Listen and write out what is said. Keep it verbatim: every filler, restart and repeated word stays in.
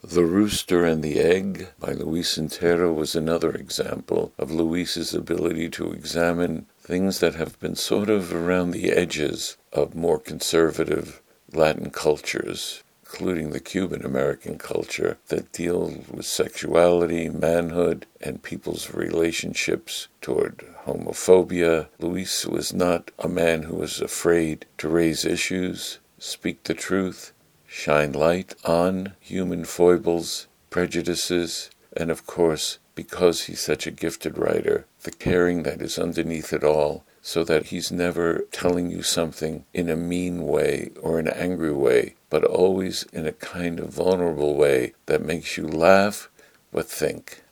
The Rooster and the Egg by Luis Antero was another example of Luis's ability to examine things that have been sort of around the edges of more conservative Latin cultures, including the Cuban American culture, that deal with sexuality, manhood, and people's relationships toward homophobia. Luis was not a man who was afraid to raise issues, speak the truth, shine light on human foibles, prejudices, and of course, because he's such a gifted writer, the caring that is underneath it all, so that he's never telling you something in a mean way or an angry way, but always in a kind of vulnerable way that makes you laugh but think.